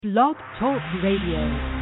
Blog Talk Radio.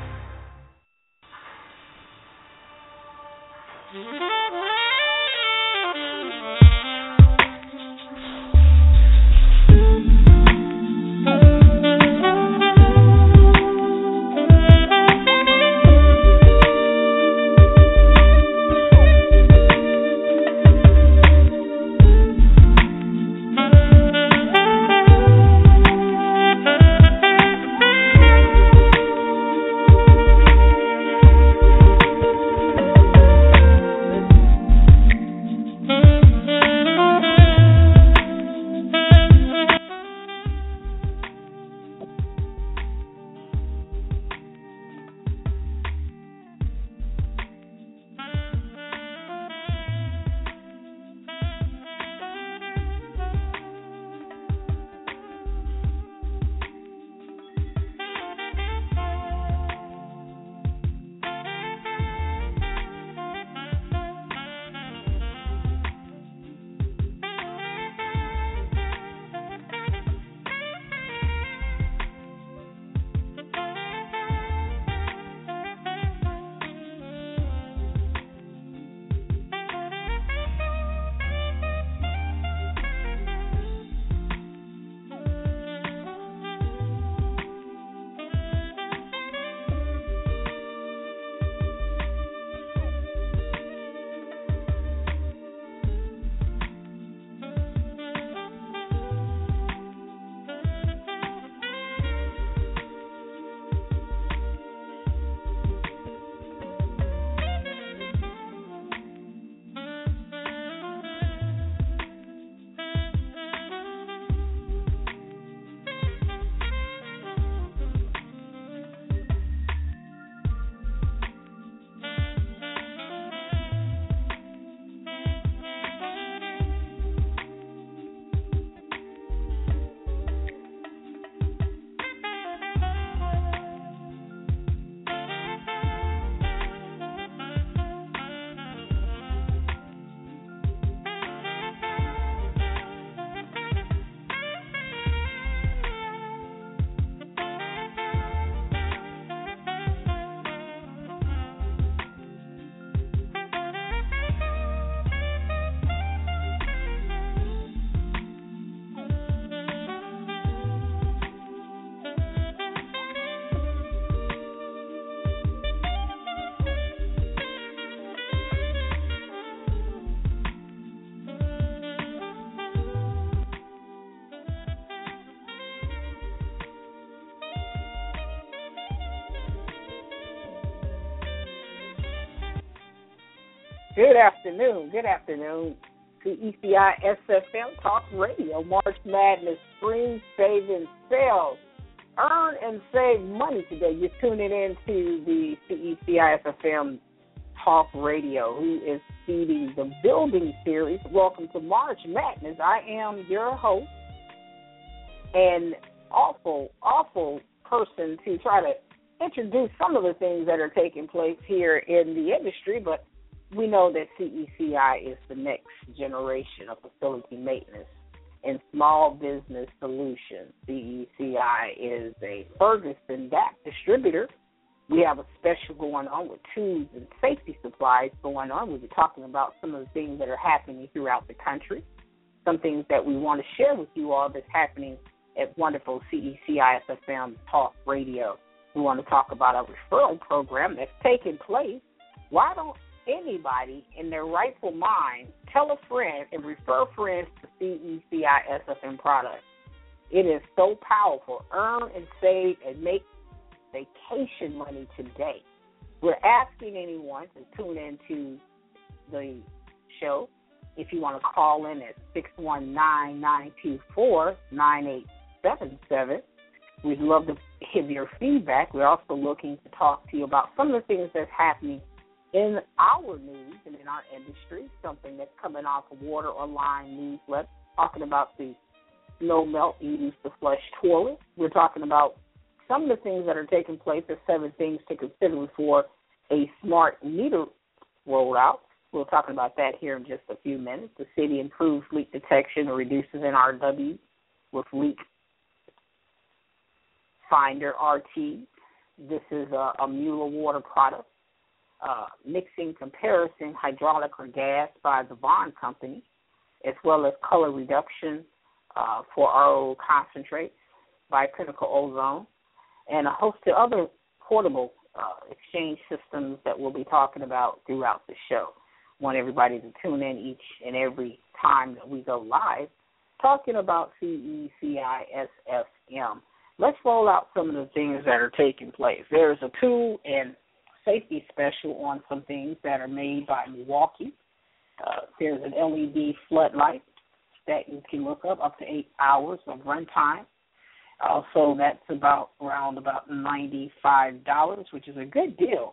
Good afternoon to ECI SFM Talk Radio, March Madness Spring Savings Sales. Earn and save money today. You're tuning in to the CECI SFM Talk Radio, who is feeding the Building Series. Welcome to March Madness. I am your host, an awful person to try to introduce some of the things that are taking place here in the industry, but we know that CECI is the next generation of facility maintenance and small business solutions. CECI is a Ferguson DAP distributor. We have a special going on with tools and safety supplies going on. We'll be talking about some of the things that are happening throughout the country, some things that we want to share with you all that's happening at wonderful CECI SFM Talk Radio. We want to talk about a referral program that's taking place. Why don't anybody in their rightful mind tell a friend and refer friends to CECI SFM products? It is so powerful. Earn and save and make vacation money today. We're asking anyone to tune into the show. If you want to call in at 619-924-9877. We'd love to hear your feedback. We're also looking to talk to you about some of the things that's happening in our news and in our industry, something that's coming off of Water Online newsletter, talking about the snow melt used to flush toilets. We're talking about some of the things that are taking place as 7 things to consider before a smart meter rolled out. We'll talk about that here in just a few minutes. The city improves leak detection and reduces NRW with leak Finder RT. This is a Mueller water product. Mixing comparison hydraulic or gas by the Vaughn Company, as well as color reduction for RO concentrates by Pinnacle Ozone, and a host of other portable exchange systems that we'll be talking about throughout the show. Want everybody to tune in each and every time that we go live talking about CECISFM. Let's roll out some of the things that are taking place. There's a tool and safety special on some things that are made by Milwaukee. There's an LED floodlight that you can look up to 8 hours of runtime. Also, that's around $95, which is a good deal.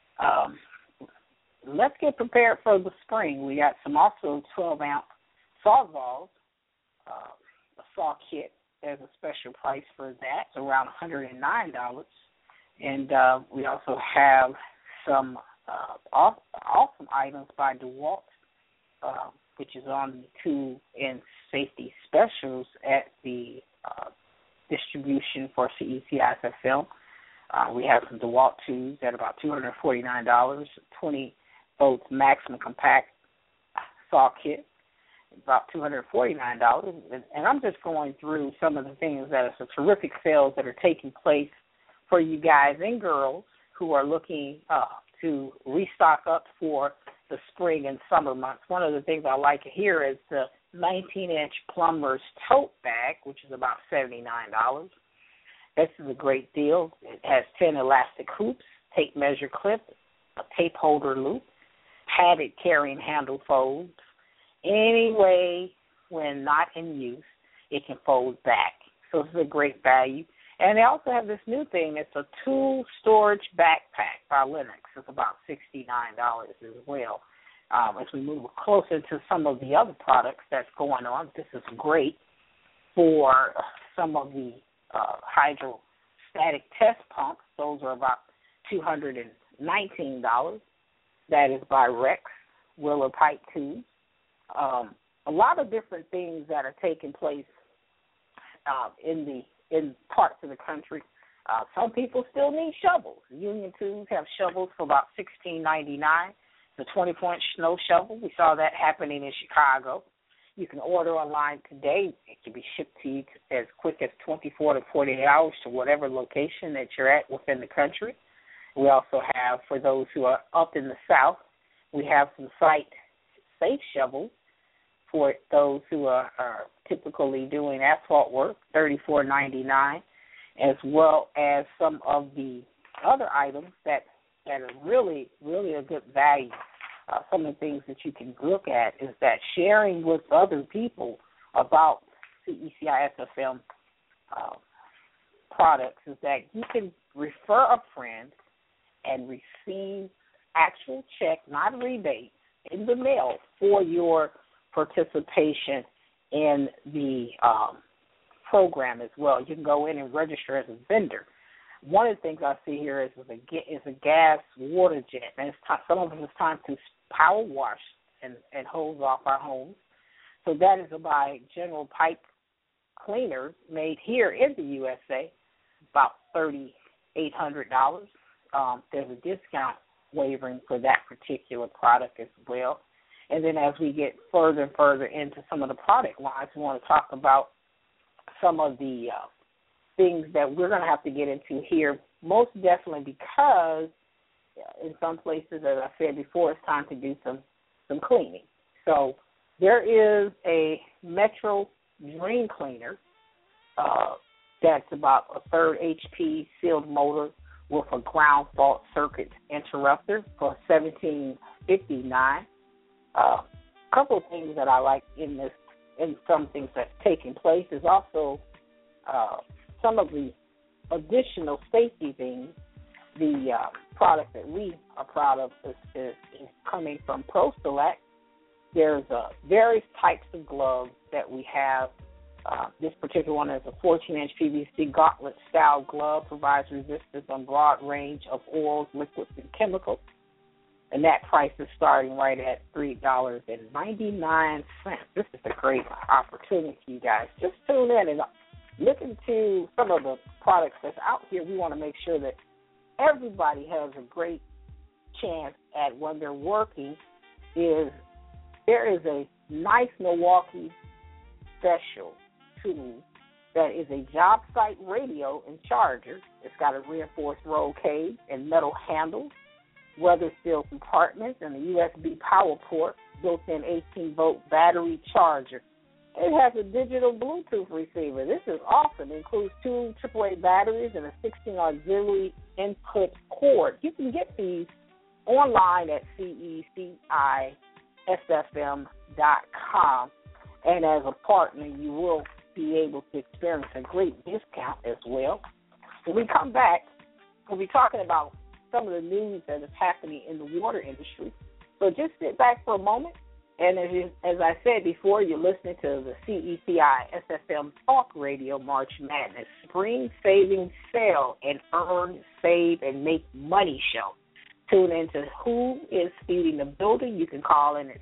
Let's get prepared for the spring. We got some also 12-amp sawzalls, a saw kit. There's a special price for that. It's around $109. And we also have some awesome items by DeWalt, which is on the tool and safety specials at the distribution for CECISF Film. We have some DeWalt tools at about $249, 20 volts maximum compact saw kit, about $249. And I'm just going through some of the things that are some terrific sales that are taking place for you guys and girls who are looking to restock up for the spring and summer months. One of the things I like here is the 19-inch plumber's tote bag, which is about $79. This is a great deal. It has 10 elastic hoops, tape measure clip, a tape holder loop, padded carrying handle folds. Anyway, when not in use, it can fold back. So this is a great value. And they also have this new thing. It's a tool storage backpack by Lennox. It's about $69 as well. As we move closer to some of the other products that's going on, this is great for some of the hydrostatic test pumps. Those are about $219. That is by Rex, Willow Pipe Tubes. A lot of different things that are taking place in parts of the country. Some people still need shovels. Union Tools have shovels for about $16.99. The 24-inch snow shovel, we saw that happening in Chicago. You can order online today. It can be shipped to you as quick as 24 to 48 hours to whatever location that you're at within the country. We also have, for those who are up in the South, we have some site-safe shovels for those who are typically doing asphalt work, $34.99, as well as some of the other items that are really, really a good value. Some of the things that you can look at is that sharing with other people about CECISFM products is that you can refer a friend and receive actual check, not rebates, in the mail for your participation in the program as well. You can go in and register as a vendor. One of the things I see here is a gas water jet, and some of it's time to power wash and hose off our homes. So that is by General Pipe Cleaners, made here in the USA, about $3,800. There's a discount wavering for that particular product as well. And then as we get further and further into some of the product lines, we want to talk about some of the things that we're going to have to get into here, most definitely because in some places, as I said before, it's time to do some cleaning. So there is a Metro Dream Cleaner that's about a third HP sealed motor with a ground fault circuit interrupter for $17.59. A couple of things that I like in some things that's taking place is also some of the additional safety things. The product that we are proud of is coming from ProSelect. There's various types of gloves that we have. This particular one is a 14-inch PVC gauntlet-style glove, provides resistance on broad range of oils, liquids, and chemicals. And that price is starting right at $3.99. This is a great opportunity, you guys. Just tune in and look into some of the products that's out here. We want to make sure that everybody has a great chance at when they're working. There is a nice Milwaukee special tool that is a job site radio and charger. It's got a reinforced roll cage and metal handles, weather-sealed compartments, and a USB power port, built-in 18-volt battery charger. It has a digital Bluetooth receiver. This is awesome. It includes 2 AAA batteries and a 16 auxiliary input cord. You can get these online at CECISFM.com. And as a partner, you will be able to experience a great discount as well. When we come back, we'll be talking about some of the news that is happening in the water industry. So just sit back for a moment. And as I said before, you're listening to the CECI SFM Talk Radio March Madness Spring Savings Sale and Earn, Save, and Make Money show. Tune in to Who is Feeding the Building. You can call in at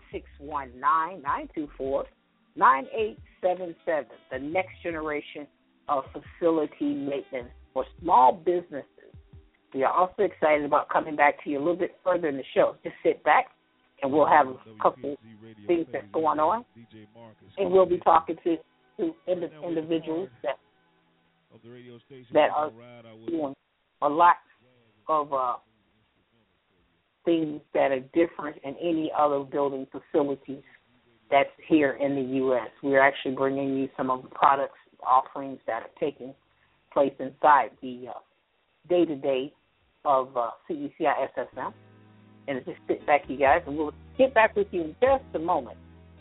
619-924-9877, the next generation of facility maintenance for small businesses. We are also excited about coming back to you a little bit further in the show. Just sit back, and we'll have a couple things that's going on. And we'll be talking to individuals that are doing a lot of things that are different in any other building facilities that's here in the U.S. We're actually bringing you some of the products, offerings that are taking place inside the day-to-day of CECI SFM. And just sit back, you guys, and we'll get back with you in just a moment.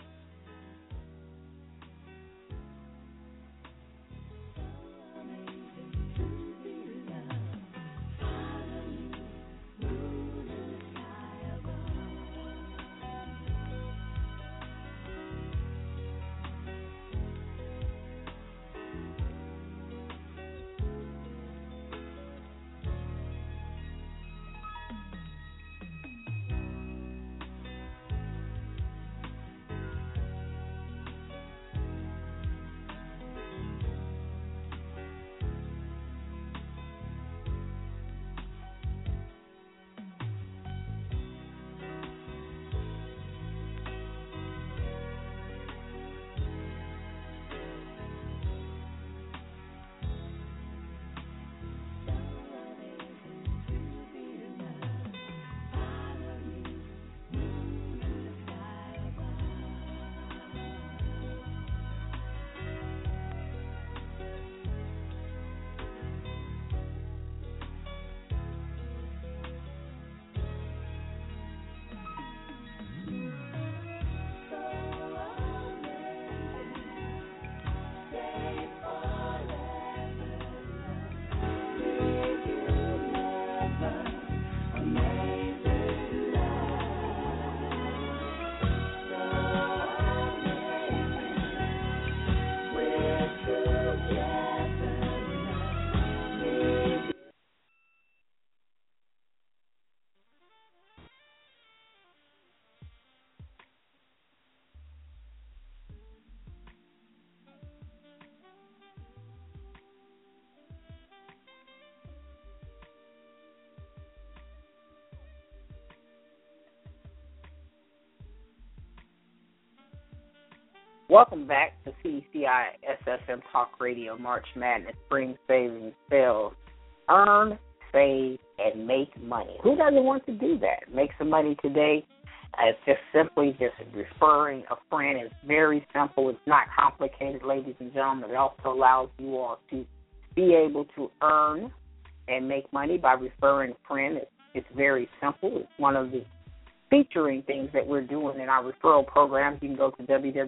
Welcome back to CECI SFM Talk Radio March Madness Spring Savings Sales. Earn, save, and make money. Who doesn't want to do that? Make some money today. It's just simply just referring a friend. It's very simple. It's not complicated, ladies and gentlemen. It also allows you all to be able to earn and make money by referring a friend. It's very simple. It's one of the featuring things that we're doing in our referral programs. You can go to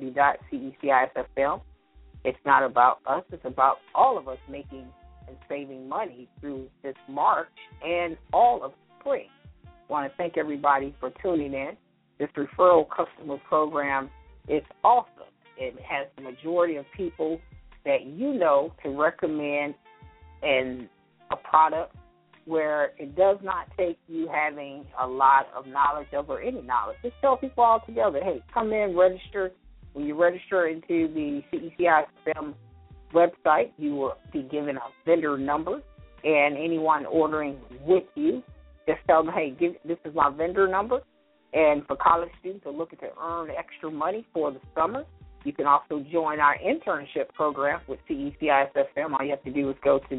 www.cecisfm. It's not about us. It's about all of us making and saving money through this March and all of spring. I want to thank everybody for tuning in. This referral customer program is awesome. It has the majority of people that you know to recommend a product where it does not take you having a lot of knowledge or any knowledge. Just tell people all together, hey, come in, register. When you register into the CECI SFM website. You will be given a vendor number, and anyone ordering with you, just tell them, hey, this is my vendor number. And for college students who are looking to earn extra money for the summer, you can also join our internship program with CECI SFM. All you have to do is go to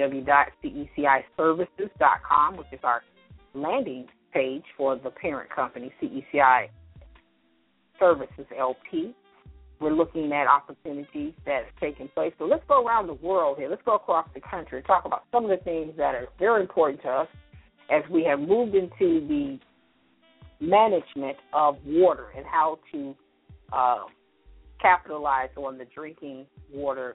www.ceciservices.com, which is our landing page for the parent company, CECI Services LP. We're looking at opportunities that are taking place. So let's go around the world here. Let's go across the country and talk about some of the things that are very important to us as we have moved into the management of water and how to capitalize on the drinking water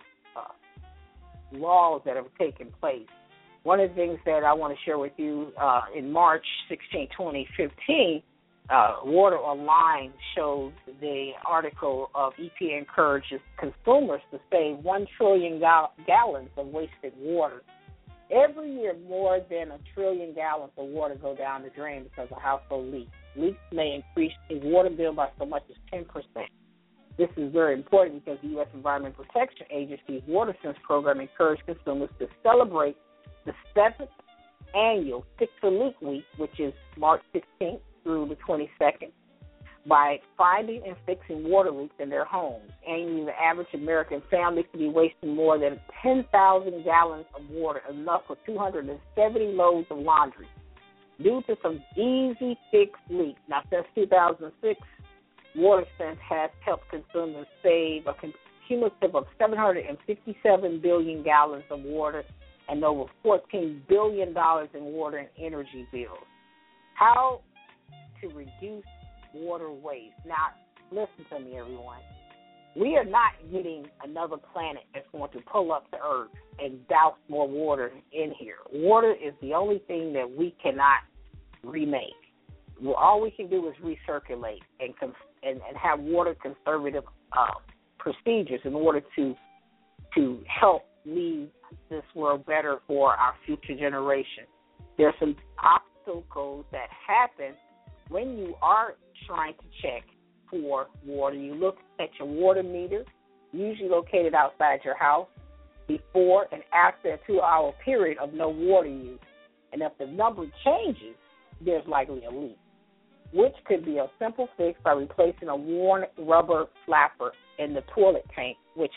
laws that have taken place. One of the things that I want to share with you in March 16, 2015, Water Online shows the article of EPA encourages consumers to save 1 trillion gallons of wasted water. Every year, more than 1 trillion gallons of water go down the drain because of household leaks. Leaks may increase the water bill by so much as 10%. This is very important because the U.S. Environmental Protection Agency's WaterSense program encourages consumers to celebrate the 7th annual Fix a Leak Week, which is March 16th through the 22nd, by finding and fixing water leaks in their homes. Annually, the average American family could be wasting more than 10,000 gallons of water, enough for 270 loads of laundry, due to some easy fix leaks. Now, since 2006, WaterSense has helped consumers save a cumulative of 757 billion gallons of water and over $14 billion in water and energy bills. How to reduce water waste. Now, listen to me, everyone. We are not getting another planet that's going to pull up the earth and douse more water in here. Water is the only thing that we cannot remake. Well, all we can do is recirculate and have water conservative procedures in order to help leave this world better for our future generation. There are some obstacles that happen when you are trying to check for water. You look at your water meter, usually located outside your house, before and after a 2-hour period of no water use. And if the number changes, there's likely a leak, which could be a simple fix by replacing a worn rubber flapper in the toilet tank, which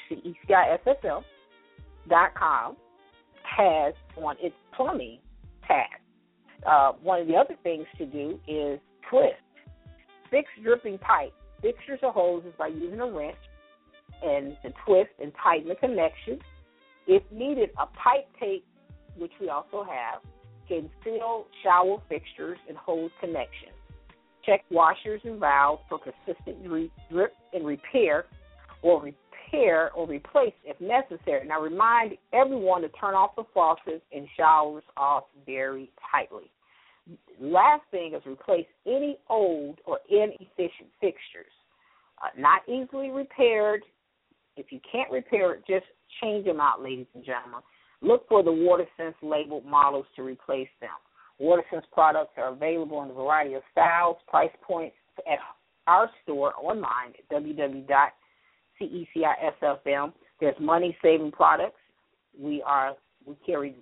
CECISFM.com has on its plumbing tab. One of the other things to do is twist. Fix dripping pipe. Fixtures or hoses by using a wrench and to twist and tighten the connection. If needed, a pipe tape, which we also have, can seal shower fixtures and hose connections. Check washers and valves for consistent drip and repair or replace if necessary. Now, remind everyone to turn off the faucets and showers off very tightly. Last thing is replace any old or inefficient fixtures. Not easily repaired. If you can't repair it, just change them out, ladies and gentlemen. Look for the WaterSense labeled models to replace them. WaterSense products are available in a variety of styles, price points at our store online at www.CECISFM. There's money-saving products. We carry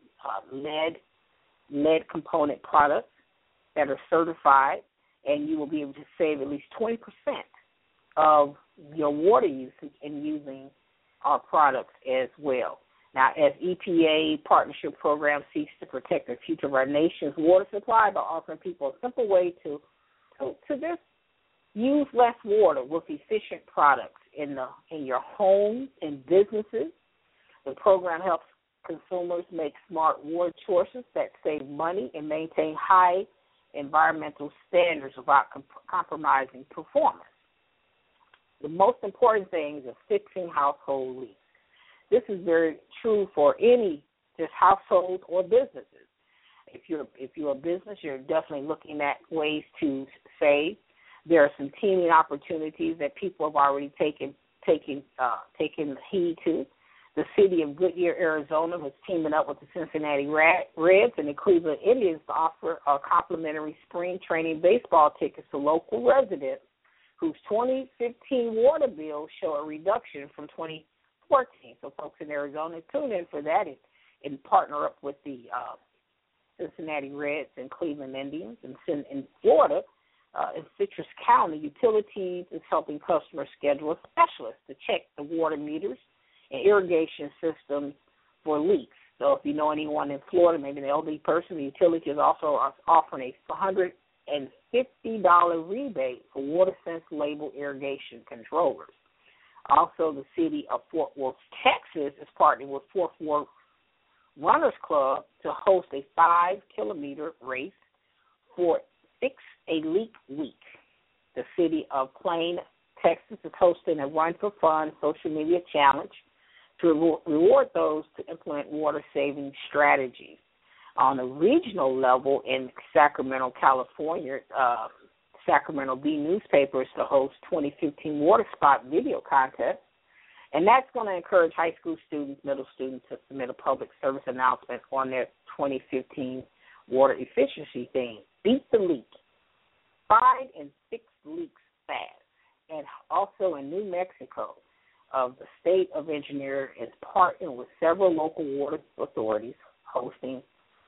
lead component products that are certified, and you will be able to save at least 20% of your water use in using our products as well. Now, as EPA partnership program seeks to protect the future of our nation's water supply by offering people a simple way to just use less water with efficient products in your homes and businesses. The program helps consumers make smart water choices that save money and maintain high environmental standards without compromising performance. The most important thing is fixing household leaks. This is very true for any just household or businesses. If you're a business, you're definitely looking at ways to save. There are some teaming opportunities that people have already taken heed to. The city of Goodyear, Arizona, was teaming up with the Cincinnati Reds and the Cleveland Indians to offer a complimentary spring training baseball tickets to local residents whose 2015 water bills show a reduction from 2014 14th. So folks in Arizona, tune in for that and partner up with the Cincinnati Reds and Cleveland Indians. And in Florida, in Citrus County, Utilities is helping customers schedule a specialist to check the water meters and irrigation systems for leaks. So if you know anyone in Florida, maybe an elderly person, the utility is also offering a $150 rebate for WaterSense label irrigation controllers. Also, the city of Fort Worth, Texas is partnering with Fort Worth Runners Club to host a 5-kilometer race for Fix a Leak Week. The city of Plain, Texas is hosting a Run for Fun social media challenge to reward those to implement water-saving strategies. On a regional level in Sacramento, California, Sacramento Bee newspaper is to host 2015 Water Spot video contest, and that's going to encourage high school students, middle students to submit a public service announcement on their 2015 water efficiency theme. Beat the leak. Find and fix leaks fast. And also in New Mexico, the State of Engineer is partnering with several local water authorities hosting,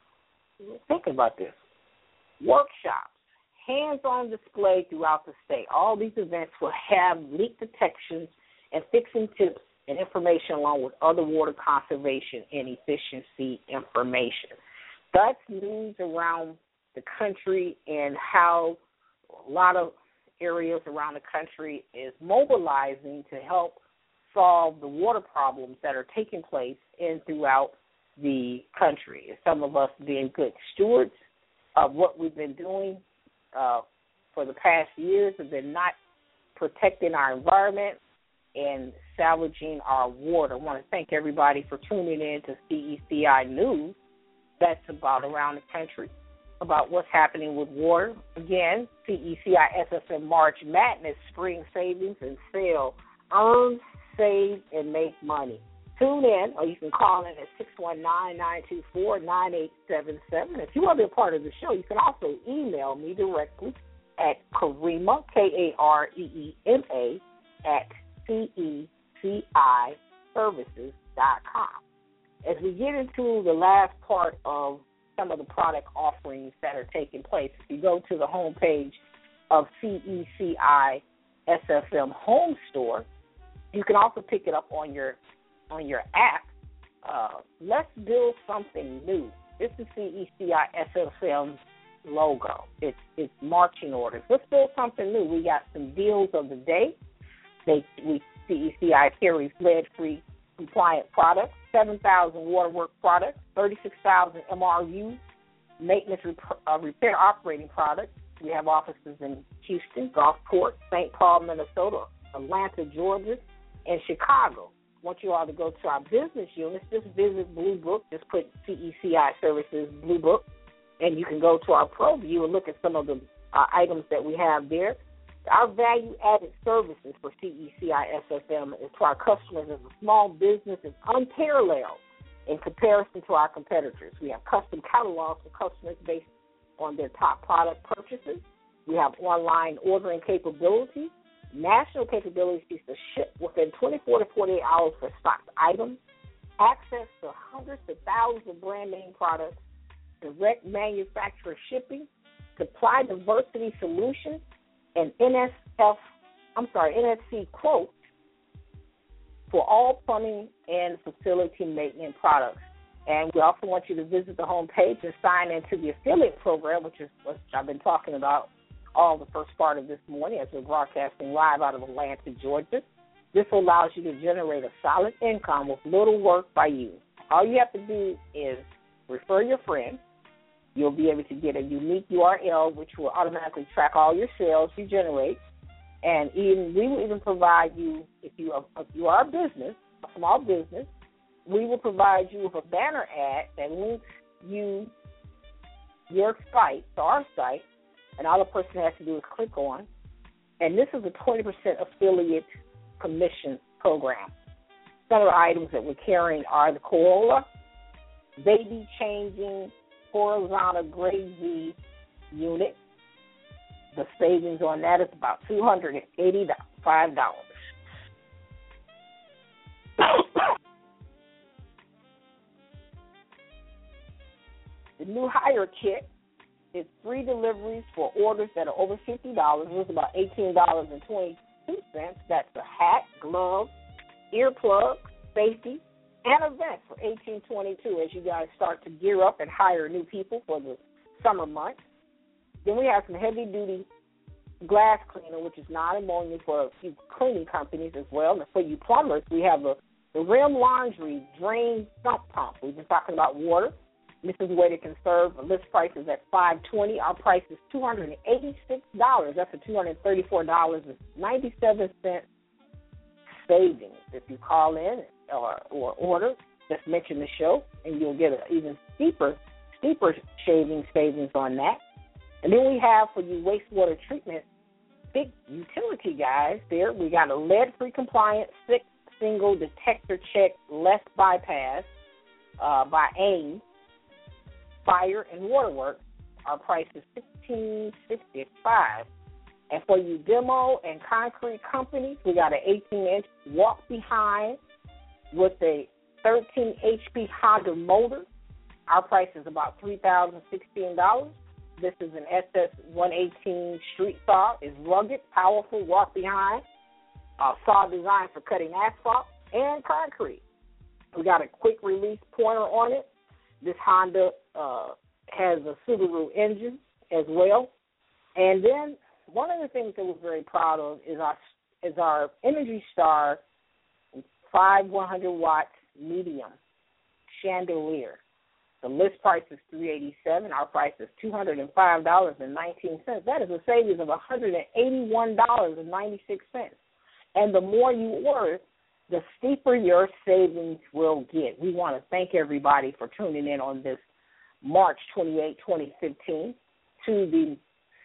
think about this, workshops, hands-on display throughout the state. All these events will have leak detection and fixing tips and information along with other water conservation and efficiency information. That's news around the country and how a lot of areas around the country is mobilizing to help solve the water problems that are taking place in throughout the country. Some of us being good stewards of what we've been doing for the past years have been not protecting our environment and salvaging our water. I want to thank everybody for tuning in to CECI News. That's about around the country, about what's happening with water. Again, CECI SFM March Madness Spring Savings and Sale. Earn, save, and make money. Tune in, or you can call in at 619-924-9877. If you want to be a part of the show, you can also email me directly at Kareema, Kareema, at CECIservices.com. As we get into the last part of some of the product offerings that are taking place, if you go to the homepage of CECI SFM Home Store, you can also pick it up on your app. Let's build something new. This is CECI SFM's logo. It's marching orders. Let's build something new. We got some deals of the day. CECI carries lead-free compliant products, 7,000 waterwork products, 36,000 MRU maintenance repair operating products. We have offices in Houston, Gulfport, St. Paul, Minnesota, Atlanta, Georgia, and Chicago. I want you all to go to our business units. Just visit Blue Book. Just put CECI Services Blue Book, and you can go to our Pro View and look at some of the items that we have there. Our value-added services for CECI SFM is to our customers as a small business is unparalleled in comparison to our competitors. We have custom catalogs for customers based on their top product purchases. We have online ordering capabilities, national capabilities to ship within 24 to 48 hours for stocked items, access to hundreds of thousands of brand name products, direct manufacturer shipping, supply diversity solutions, and NSC quotes for all plumbing and facility maintenance products. And we also want you to visit the homepage and sign into the affiliate program, which is what I've been talking about all the first part of this morning as we're broadcasting live out of Atlanta, Georgia. This allows you to generate a solid income with little work by you. All you have to do is refer your friend. You'll be able to get a unique URL, which will automatically track all your sales you generate. And we will even provide you, if you are a business, a small business, we will provide you with a banner ad that links your site to our site, and all the person has to do is click on. And this is a 20% affiliate commission program. Some of the items that we're carrying are the Corolla baby changing horizontal grade Z unit. The savings on that is about $285. The new hire kit is free deliveries for orders that are over $50. It's about $18.22. That's a hat, gloves, earplugs, safety, and a vest for $18.22 as you guys start to gear up and hire new people for the summer months. Then we have some heavy-duty glass cleaner, which is non-ammonia for a few cleaning companies as well. And for you plumbers, we have the Rim Laundry Drain Sump Pump. We've been talking about water. This is a way to conserve. The list price is at $520. Our price is $286. That's a $234.97 savings. If you call in or order, just mention the show, and you'll get an even steeper savings on that. And then we have for you wastewater treatment, big utility guys there. We got a lead-free compliant, single detector check, less bypass by AIM, Fire and Waterworks. Our price is $16.65. And for you demo and concrete companies, we got an 18-inch walk behind with a 13 HP Honda motor. Our price is about $3,016. This is an SS-118 street saw. It's rugged, powerful, walk behind. Saw designed for cutting asphalt and concrete. We got a quick release pointer on it. This Honda has a Subaru engine as well. And then one of the things that we're very proud of is our Energy Star 5 100-watt medium chandelier. The list price is $387. Our price is $205.19. That is a savings of $181.96. And the more you order, the steeper your savings will get. We want to thank everybody for tuning in on this March 28, 2015 to the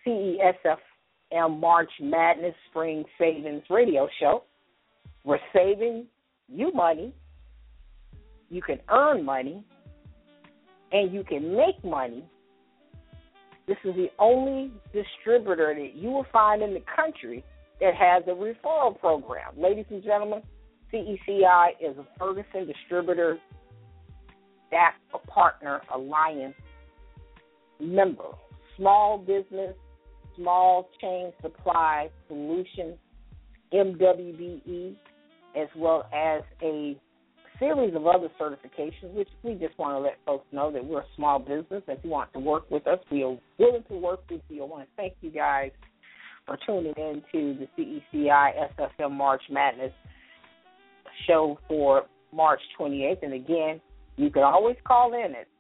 CESFM March Madness Spring Savings Radio Show. We're saving you money. You can earn money, and you can make money. This is the only distributor that you will find in the country that has a referral program. Ladies and gentlemen, CECI is a Ferguson Distributor Staff Partner Alliance member. Small Business, Small Chain Supply Solutions, MWBE, as well as a series of other certifications, which we just want to let folks know that we're a small business. If you want to work with us, we are willing to work with you. I want to thank you guys for tuning in to the CECI SFM March Madness show for March 28th. And again, you can always call in at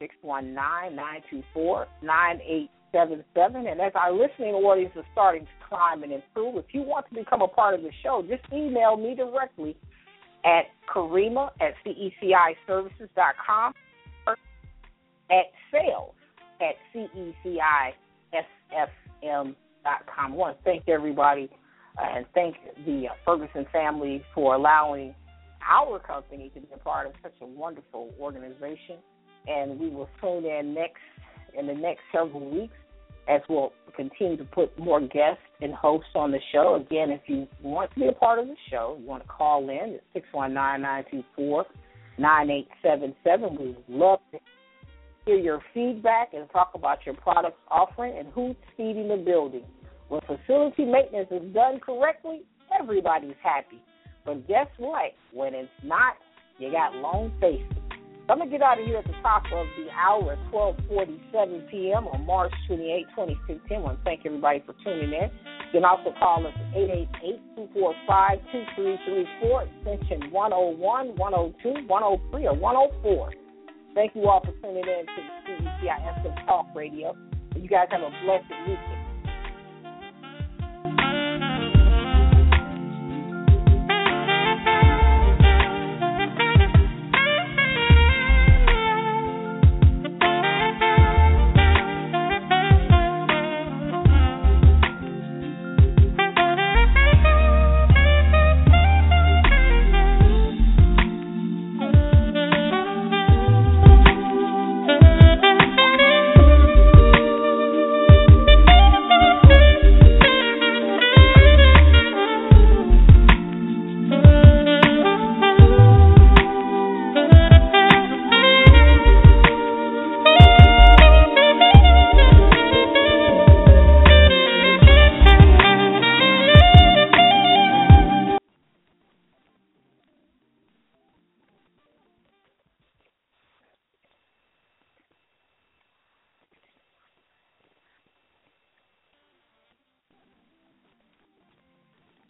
619-924-9877. And as our listening audience is starting to climb and improve, if you want to become a part of the show, just email me directly at Karima@CECIservices.com or at sales@CECISFM.com. I want to thank everybody and thank the Ferguson family for allowing our company to be a part of such a wonderful organization. And we will tune in in the next several weeks as we'll continue to put more guests and hosts on the show. Again, if you want to be a part of the show, you want to call in at 619-924-9877. We would love to hear your feedback and talk about your product's offering and who's feeding the building. When facility maintenance is done correctly, everybody's happy. But guess what? When it's not, you got long faces. So I'm going to get out of here at the top of the hour at 12:47 p.m. on March 28, 2015. I want to thank everybody for tuning in. You can also call us at 888-245-2334, extension 101, 102, 103, or 104. Thank you all for tuning in to the CECI FM Talk Radio. You guys have a blessed weekend.